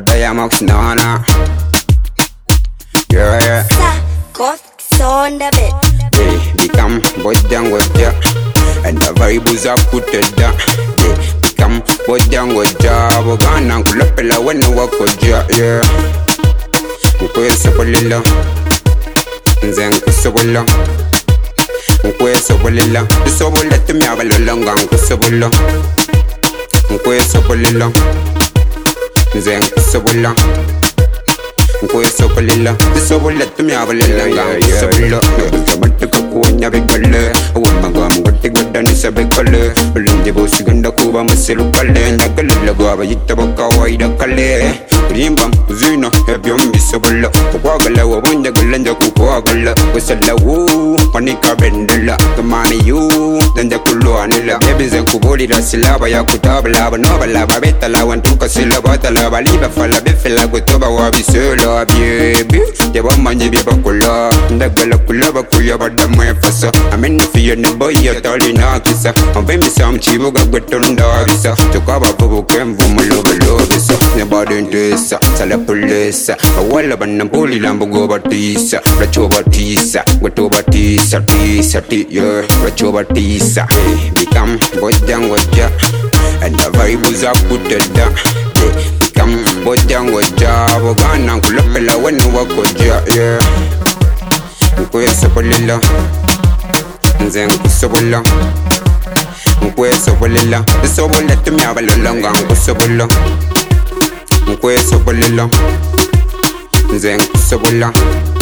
but I am ox nana. Yeah. On the bed. They become boy down with ya, and the very booze up put it down. They become boy down with ya. We're gonna pull up a when you walk with ya, yeah. Nkwesabulila, nze nkusabula. Nkwesabulila, isobula tumyabalula nga nkusabula. Nkwesabulila, nze nkusabula. Nkwesabulila, isobula tumyabalula nga nkusabula. Nabutamatika kuwanya bikole, awamagam gotigada nisabekole. Ulindi bosiganda kuba musilukale, ndagalila gwaba yitabaka waida kale. Rimba zina ebyombi sabula, okwagala wabunjagala nja kukwagala. Wesala woo, panika bendela, kamani you, nja kulwanila. Ebize nkubulira silaba ya kutabala, banobalaba betala wantuka silaba talaba. Liba fala befela kutoba wabisela byebi, yabamanye byebakola. Ndagala kulaba kuyabada mwefasa, ameni fiyo neboya tali nakisa. Ambemisa mchibuga gwetonda bisa, tukaba bubuke mvumulobelobisa. Nebadi ntesa, sala polisa, awala banambuli lambugo batisa. Racho batisa, gweto batisa, tisa, yeah. Racho batisa, become boy down with ya, and the vibes are put it down. Become boy down with ya, wagana kulapela when you walk with ya, yeah. Nkwesabulila, nze nkusabula. Nkwesabulila, isobula tumyabalula nga nkusabula. Nkwesabulila, nze nkusabula.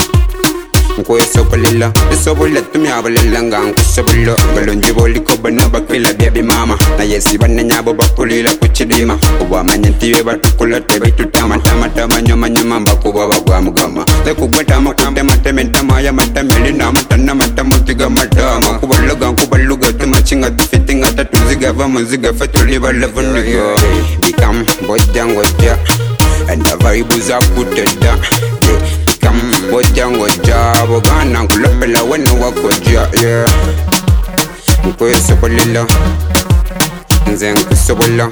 Nkwesabulila, isobula tumyabalula nga nkusabula. Balonji boliko bano bakila baby mama, na yesi bananyabo bakulila kuchidima. Obamanya ntiwe batukula tebaitutama tama tama nyoma nyoma mbakuba bagwamugama. Lekugweta makambe mateme ntama ya matameli na matana matamutiga matama. Kubaluga tumachinga tufitinga tatuziga vamuziga fetuliba levuniga. Become boy down with ya, and the vibes are put it down. Become boy down with ya, wagana kulapela when you walk with ya, yeah. Nkwesabulila, nze nkusabula.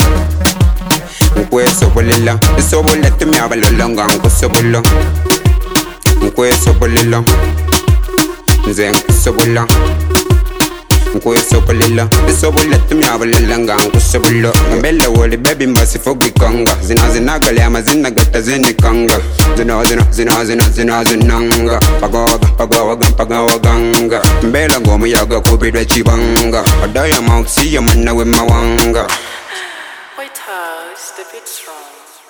Nkwesabulila, isobula tumyabalula nga nkusabula. Nkwesabulila, nze nkusabula. Nkwesabulila, isobula tumyabalula nga nkusabula. Mbele woli baby mbasi fogikanga, zinagale amazina gata zinikanga. Zinanga, pagawaganga. Mbele ngomuyaga kubidwa chibanga, adaya mauksi ya mana we mawanga. White House, the beat's wrong.